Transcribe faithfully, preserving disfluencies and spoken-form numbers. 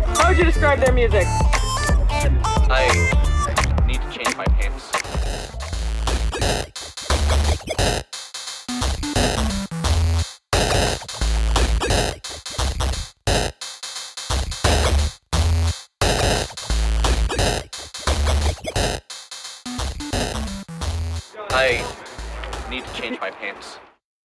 How would you describe their music? I need to change my pants. I need to change my pants.